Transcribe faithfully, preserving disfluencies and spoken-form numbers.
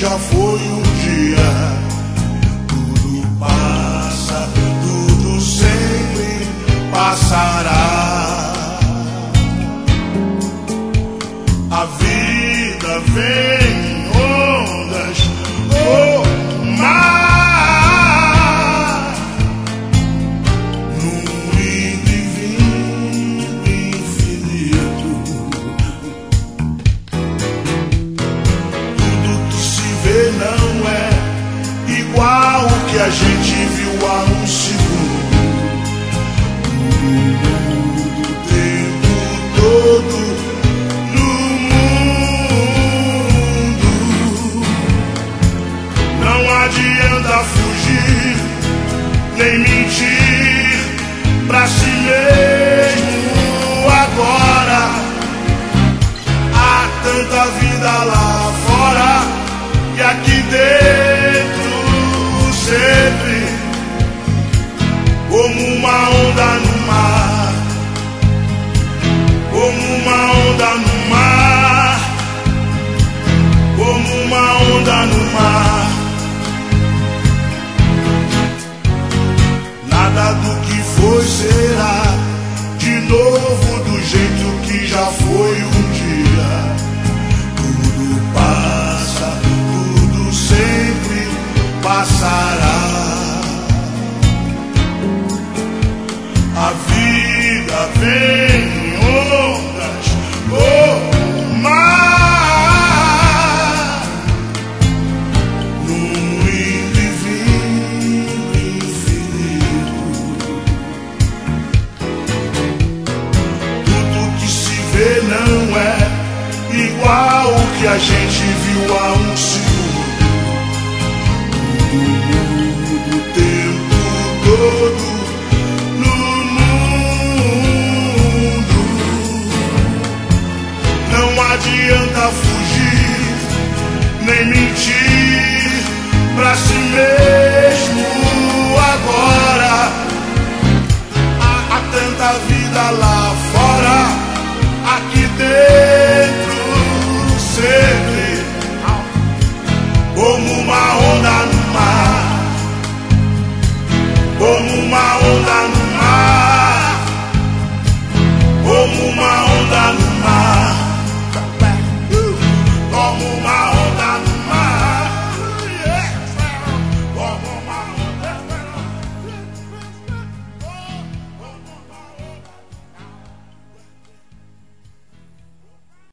já foi um dia. Tudo passa, tudo sempre passará. A vida vem em ondas, oh, mar, num lindo e vindo infinito. Tudo que se vê não é igual o que a gente viu há um segundo. O tempo todo no mundo. Não adianta fugir, nem mentir pra si mesmo agora. Há tanta vida lá fora e aqui dentro sempre, como uma onda no mar, como uma onda no mar, como uma onda no mar. Nada do que foi será de novo do jeito que já foi um dia. Tudo passa, tudo sempre passará. A vida vem em ondas, oh, mar, num lindo e vindo infinito. Tudo que se vê não é igual o que a gente viu há um segundo. Tudo muda o tempo todo no mundo. Não adianta fugir, nem mentir pra si mesmo agora. Há, há tanta vida lá fora